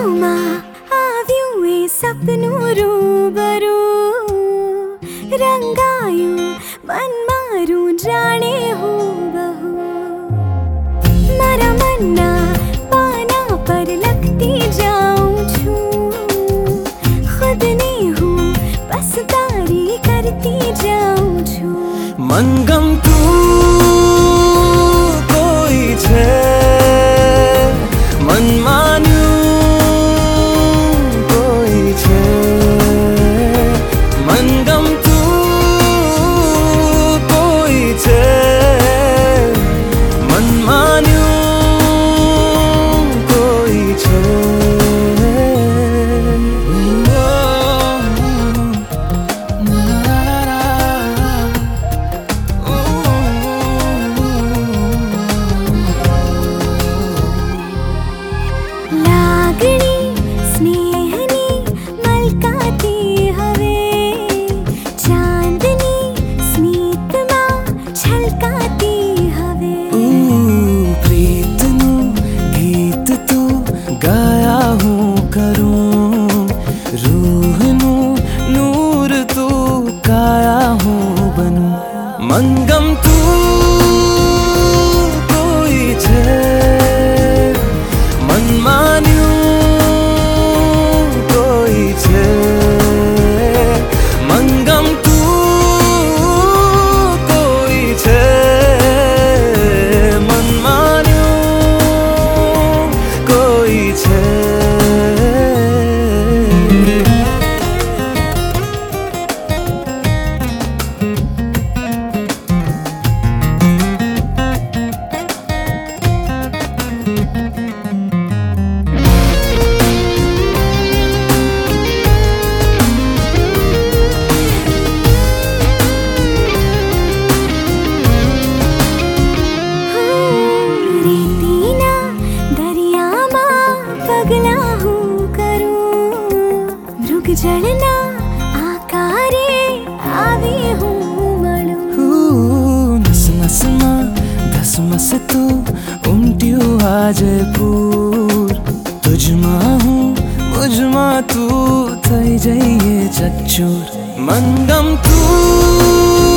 માં આવ્યું એ સપનું રૂબરૂ રંગાયું મન મારું જાણે હું બહુ મારા મનના પાના પર લખતી જાઉં છું ખુદને હું બસ તારી કરતી જાઉં છું મનગમતું કોઈ છે મન માન્યું કોઈ છે મનગમતું કોઈ છે મન માન્યું કોઈ છે गाया हूँ करूँ रूहનું नूर तू काया हूँ बनूं મનગમતું કોઈ છે મન માન્યું કોઈ છે મનગમતું કોઈ છે મન માન્યું કોઈ છે જળના આકારે આવી હું મળું નસ નસમાં ધસમસતું ઉમટ્યું આ જયપુર તુજમાં હું મુજમાં તું થઈ જઈએ ચકચોર મનગમતું